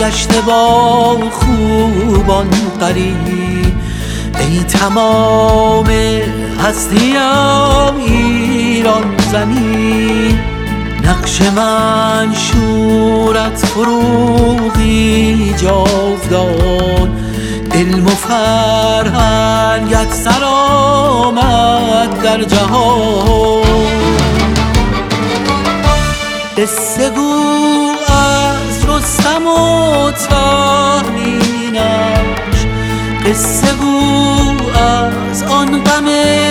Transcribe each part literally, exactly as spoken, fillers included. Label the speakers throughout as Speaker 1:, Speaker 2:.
Speaker 1: گشته با خوبان قرین. ای تمام هستیم ایران زمین، نقش منشورت فروغی جاودان. علم و فرهنگت سرآمد در جهان. قصه گو از رستم و تهمینش، قصه گو از آن غم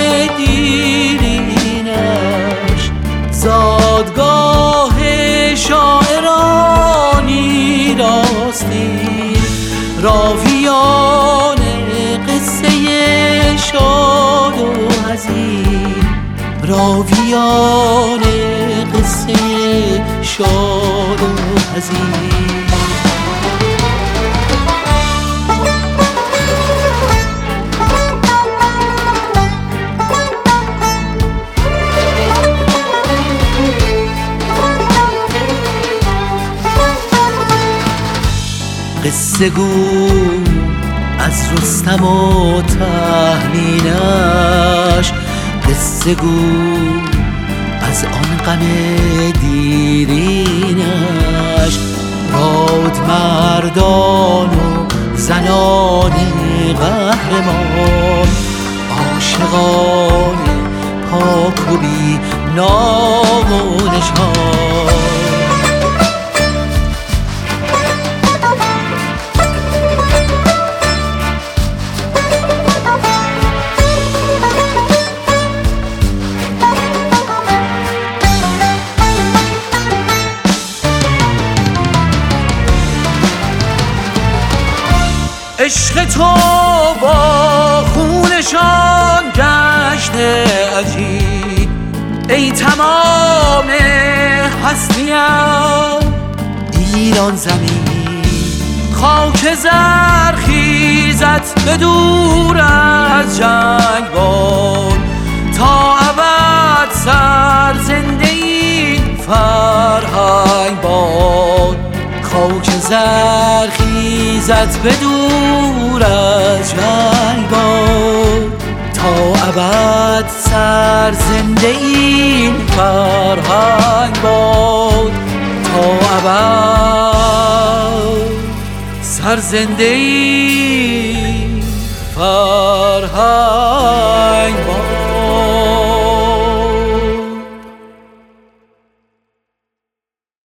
Speaker 1: دیرینش. زادگاه شاعرانی راستی، راویان قصه شاد و حزین. راویان قصه شاد و حزین. قصه گو از رستم و تهمینش، قصه گو از آن غم دیرینش. راد مردان و زنان قهرمان، عاشقان پاک و بی نام و نشان. عشق تو با خونشان گشته عجیب. ای تمام هستیم ایران زمین، خاک زرخیزت به دور از جنگ باد. تا ابد سر زنده این فرهنگ باد. خاک زرخیزت به دور از جنگ باد. تا ابد سر زنده این فرهنگ باد. تا ابد سر زنده این فرهنگ